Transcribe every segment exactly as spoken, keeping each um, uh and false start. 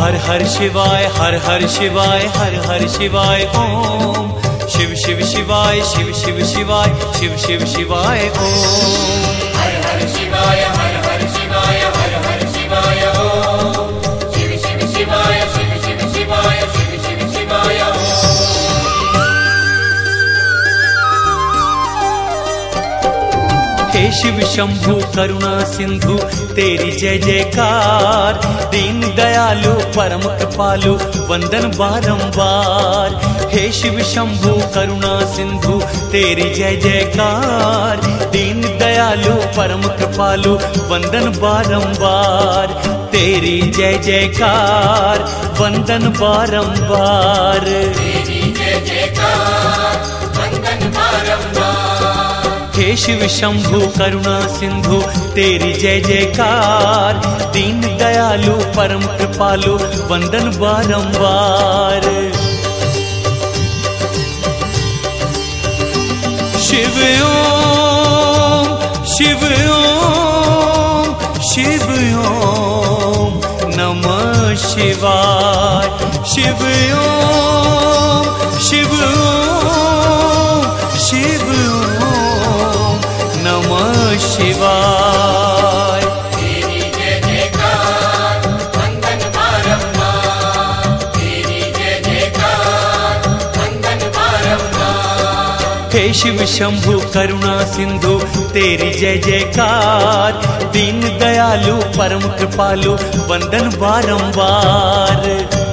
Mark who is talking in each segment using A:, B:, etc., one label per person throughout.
A: हर हर शिवाय हर हर शिवाय हर हर शिवाय ओम। शिव शिव शिवाय शिव शिव शिवाय शिव शिव शिवाय ओम।
B: हर हर शिवाय हर हर शिवाय हर हर शिवाय ओम। शिव शिव शिवाय शिव शिव शिवाय शिव शिव शिवाय ओम।
A: हे शिव शंभु करुणा सिंधु तेरी जय जयकार। दीन दयालु परम कृपालु वंदन बारंबार। हे शिव शंभु करुणा सिंधु तेरी जय जयकार। दीन दयालु परम कृपालु वंदन बारंबार। तेरी जय जयकार वंदन बारंबार।
B: तेरी जय जयकार वंदन बारंबार।
A: हे शिव शंभु करुणा सिंधु तेरी जय जयकार। दीन दयालु परम कृपालु वंदन बारंबार। शिव ओम शिव ओम शिव ओम नमः शिवाय। शिव ओम शिव ओम शिव ओम नमः शिवाय।
B: तेरी जय जयकार वंदन बारंबार। तेरी जय जयकार वंदन बारंबार।
A: हे शिव शंभु करुणा सिंधु तेरी जय जयकार। दीन दयालु परम कृपालु वंदन बारंबार।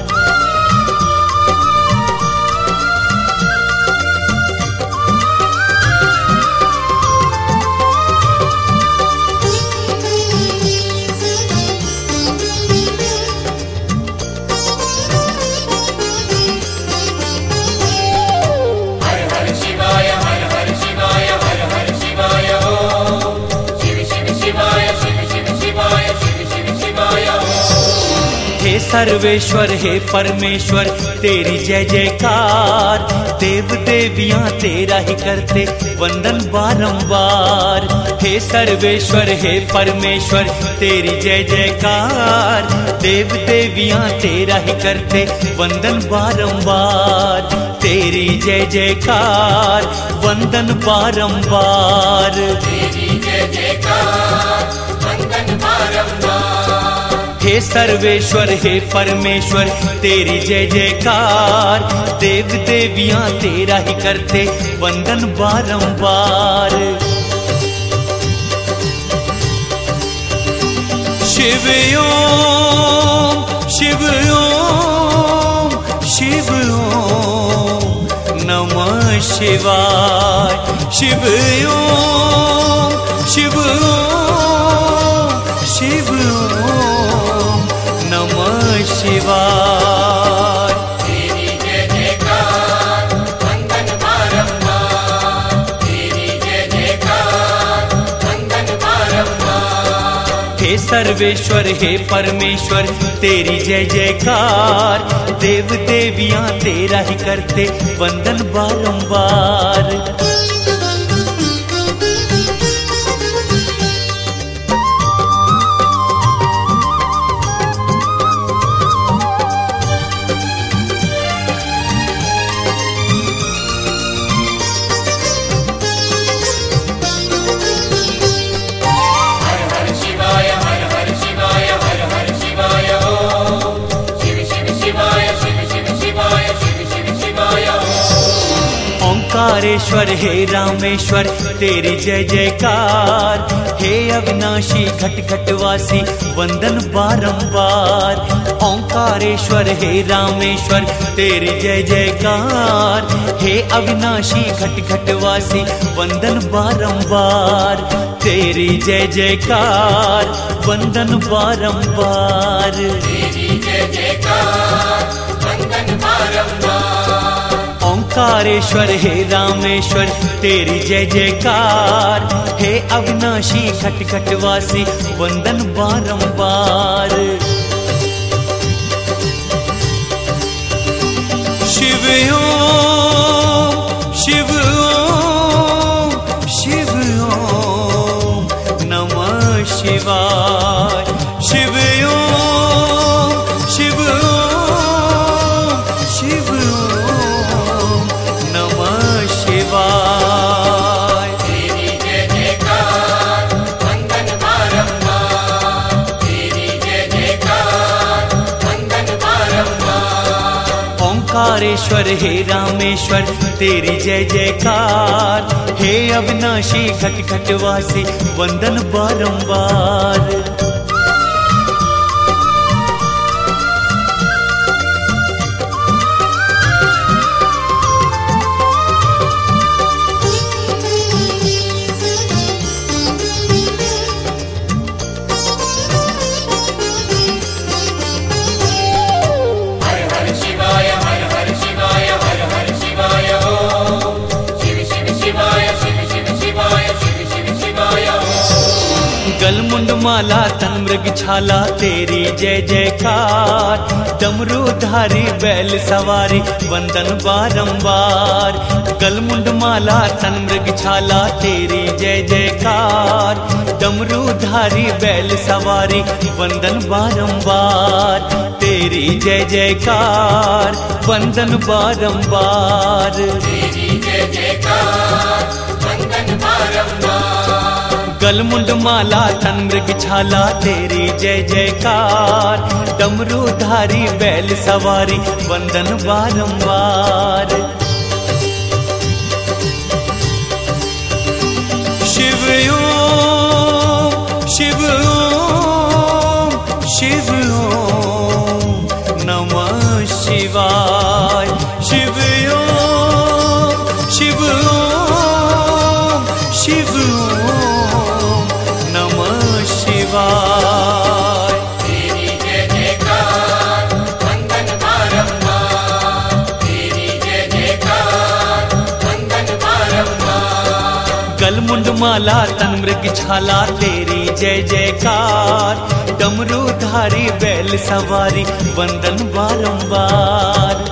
A: हे सर्वेश्वर हे परमेश्वर तेरी जय जयकार। देव देवियां तेरा ही करते वंदन बारंबार। हे सर्वेश्वर हे परमेश्वर तेरी जय जयकार। देव देवियां तेरा ही करते वंदन बारंबार। तेरी जय जयकार वंदन बारंबार।
B: तेरी जय जयकार वंदन बारंबार।
A: हे सर्वेश्वर हे परमेश्वर तेरी जय जयकार। देव देवियां तेरा ही करते वंदन बारंबार। शिव ओम शिव ओम शिव ओम नमः शिवाय। शिव ओम शिव ओम शिव ओम नमः शिवाय।
B: तेरी जय जयकार वंदन बारंबार। तेरी जय जयकार वंदन बारंबार।
A: हे सर्वेश्वर हे परमेश्वर तेरी जय जयकार। देव देवियां तेरा ही करते वंदन बारंबार। ओंकारेश्वर हे रामेश्वर तेरी जय जयकार। हे अविनाशी घट घट वासी वंदन बारंबार। ओंकारेश्वर हे रामेश्वर तेरी जय जयकार। हे अविनाशी घट घट वासी वंदन बारंबार। तेरी जय जयकार वंदन बारंबार।
B: तेरी जय जयकार वंदन बारंबार।
A: ओंकारेश्वर हे रामेश्वर तेरी जय जयकार। हे अविनाशी घट घट वासी वंदन बारंबार। शिव ओम शिव ओम शिव ओम नमः शिवाय। शिव ओम शिव ओंकारेश्वर हे रामेश्वर तेरी जय जयकार। हे अविनाशी घट घट वासी वंदन बारंबार। गलमुंड माला तन मृग छाला तेरी जय जयकार। डमरूधारी बैल सवारी वंदन बारंबार। गलमुंड माला तन मृग छाला तेरी जय जयकार। डमरूधारी बैल सवारी वंदन बारंबार। तेरी जय जयकार वंदन बारंबार।
B: तेरी जय जयकार वंदन बारंबार।
A: गलमुंड माला तन मृग छाला तेरी जय जयकार। डमरूधारी बैल सवारी वंदन बारंबार। शिव ओम शिव ओम शिव ओम नमः शिवाय। शिव ओम शिव ओम शिव ओम नमः शिवाय।
B: तेरी जय जयकार वंदन बारंबार। तेरी जय जयकार वंदन बारंबार।
A: गलमुंड माला तन मृग छाला तेरी जय जयकार। डमरूधारी बैल सवारी वंदन बारंबार।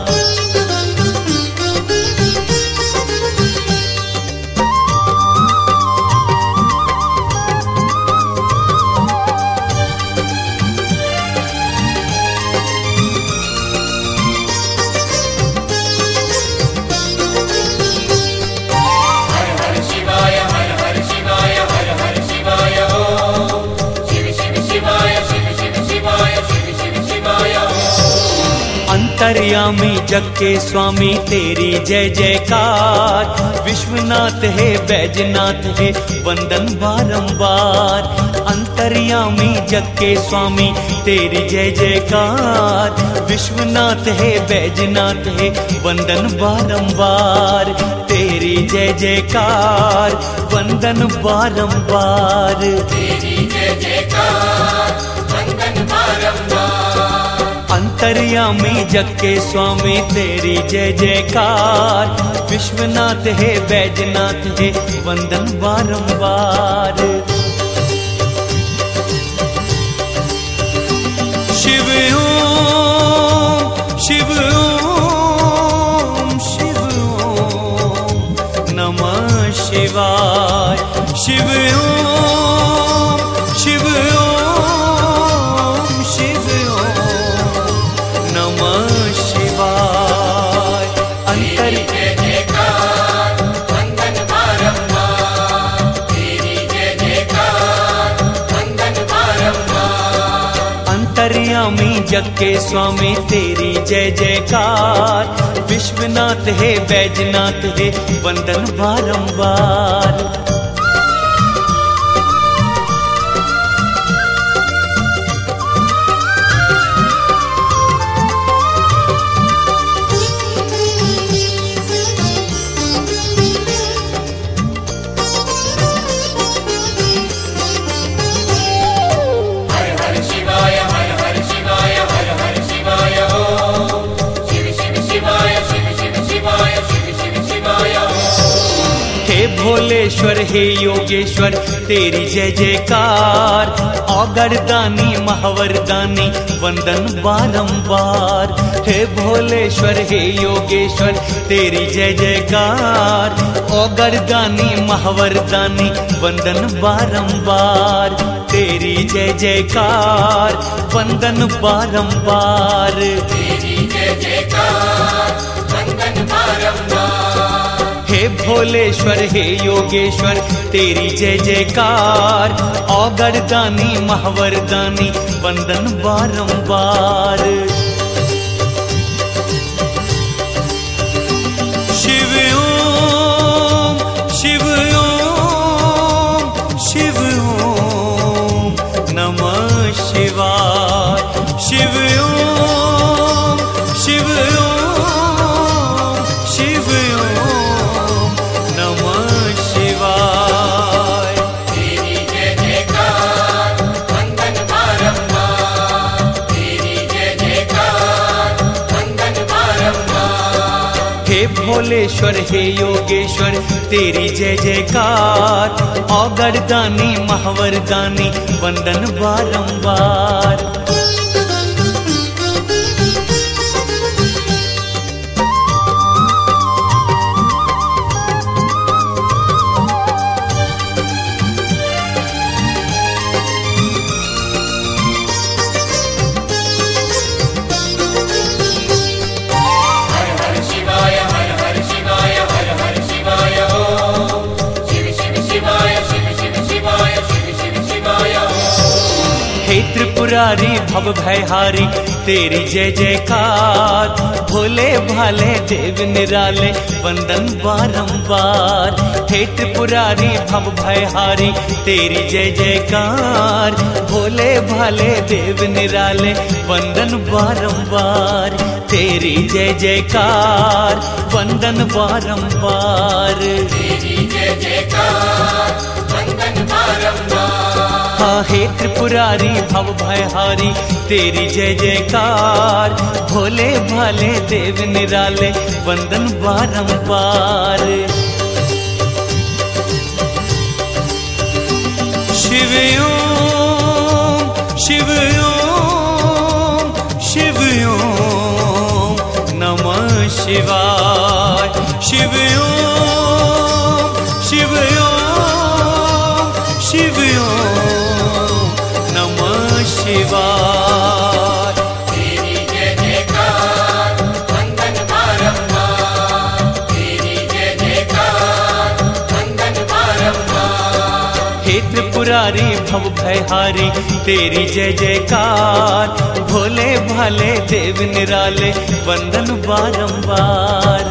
A: अंतर्यामी जग के स्वामी तेरी जय जयकार। विश्वनाथ है बैजनाथ है वंदन बारंबार। अंतर्यामी जग के स्वामी तेरी जय जयकार। विश्वनाथ है बैजनाथ है वंदन बारंबार। तेरी जय जयकार वंदन बारंबार।
B: तेरी जय जयकार वंदन बारंबार।
A: अंतर्यामी जग के स्वामी तेरी जय जयकार। विश्वनाथ है बैजनाथ है वंदन बारंबार। शिव ओम शिव ओम शिव ओम नमः शिवाय। शिव ओम शिव ओम शिव ओम नमः शिवाय। अंतर
B: जय जयकार वंदन बारंबार। तेरी जय जयकार वंदन बारंबार।
A: अंतर्यामी जग के स्वामी तेरी जय जयकार। विश्वनाथ है बैजनाथ है वंदन बारंबार। भोलेश्वर हे योगेश्वर तेरी जय जयकार। औगरदानी महावरदानी वंदन बारंबार। हे भोलेश्वर हे योगेश्वर तेरी जय जयकार। औगरदानी महावरदानी वंदन बारंबार। तेरी जय जयकार वंदन बारंबार।
B: तेरी जय जयकार वंदन बारंबार।
A: हे भोलेश्वर हे योगेश्वर तेरी जय जयकार। औगरदानी महावरदानी वंदन बारंबार। भोलेश्वर हे योगेश्वर तेरी जय जयकार। औगरदानी महावरदानी वंदन बारंबार। हे त्रिपुरारी भव भयहारी तेरी जय जयकार। भोले भाले देव निराले वंदन बारंबार। हे त्रिपुरारी भव भयहारी तेरी जय जयकार। भोले भाले देव निराले वंदन बारंबार। तेरी जय जयकार वंदन बारंबार।
B: तेरी जय जयकार वंदन बारंबार।
A: हाँ हे त्रिपुरारी भव भयहारी तेरी जय जयकार। भोले भाले देव निराले वंदन बारंबार। शिव ओम शिव ओम शिव ओम नमः शिवाय। शिव ओम शिव ओम शिव ओम नमः शिवाय।
B: तेरी जय जयकार वंदन बारंबार। तेरी जय जयकार वंदन बारंबार।
A: हे त्रिपुरारी भव भयहारी तेरी जय जयकार। भोले भाले देव निराले वंदन बारंबार।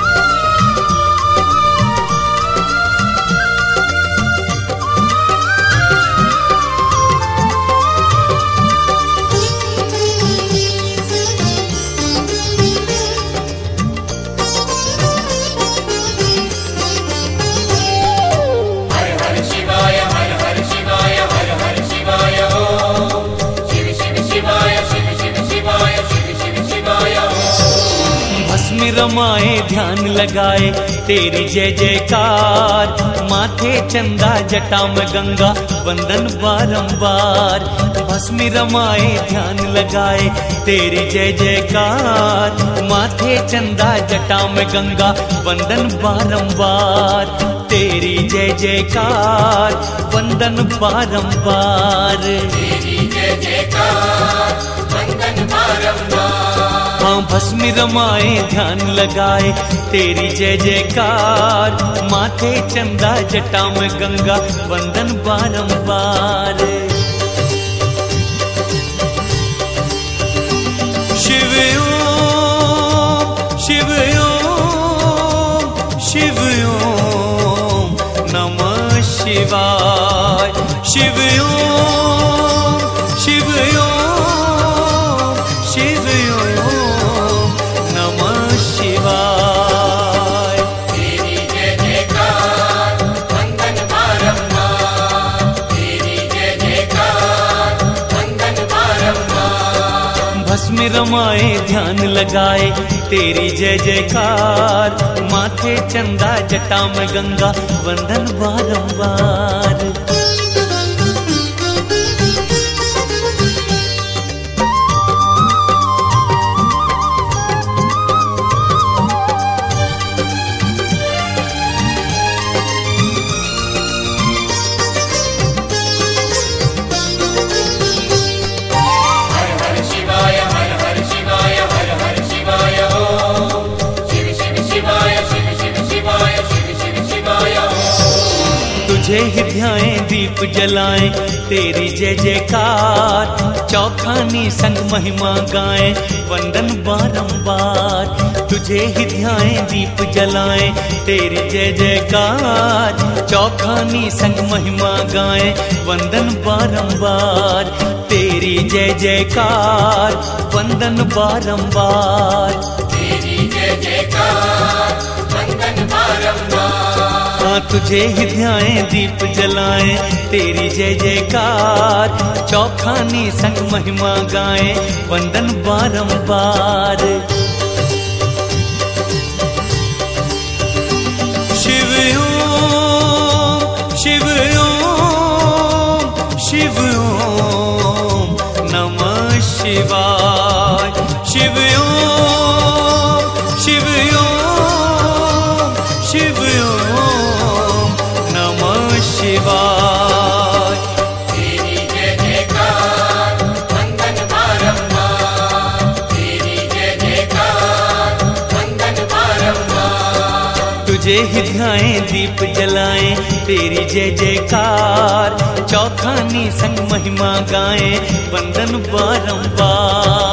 A: रमाए ध्यान लगाए तेरी जय जयकार। माथे चंदा जटा में गंगा वंदन बारंबार। भस्मी रमाए ध्यान लगाए तेरी जय जयकार। माथे चंदा जटा में गंगा वंदन बारंबार। तेरी जय जयकार वंदन बारंबार।
B: तेरी जय जयकार वंदन बारंबार।
A: हाँ भस्मी रमाए ध्यान लगाए तेरी जय जयकार। माथे चंदा जटा में गंगा वंदन बारंबार। शिव ओम शिव ओम शिव ओम नमः शिवाय। शिव ओम शिव ओम शिव ओम नमः शिवाय।
B: तेरी जय जयकार वंदन बारंबार। तेरी जय जयकार वंदन बारंबार।
A: भस्मी रमाए ध्यान लगाए तेरी जय जयकार। माथे चंदा जटा में गंगा वंदन बारंबार। तुझे ही ध्याएं दीप जलाएं तेरी जय जयकार। चौखानी संग महिमा गाएं वंदन बारंबार। तुझे ही ध्याएं दीप जलाएं तेरी जय जयकार। चौखानी संग महिमा गाएं वंदन बारंबार। तेरी जय जयकार वंदन बारंबार।
B: तेरी जय जयकार वंदन बारंबार।
A: हाँ तुझे ही ध्याएं दीप जलाएं तेरी जय जयकार। चौखानी संग महिमा गाएं वंदन बारंबार। ओम शिव ओम शिव ओम नमः शिवाय। शिव ओम शिव ओम शिव ओम नमः शिवाय।
B: तेरी जय जयकार वंदन बारंबार, तेरी जय जयकार वंदन बारंबार।
A: तुझे ही ध्याएं दीप जलाएं तेरी जय जयकार, चौखानी संग महिमा गाएं वंदन बारंबार।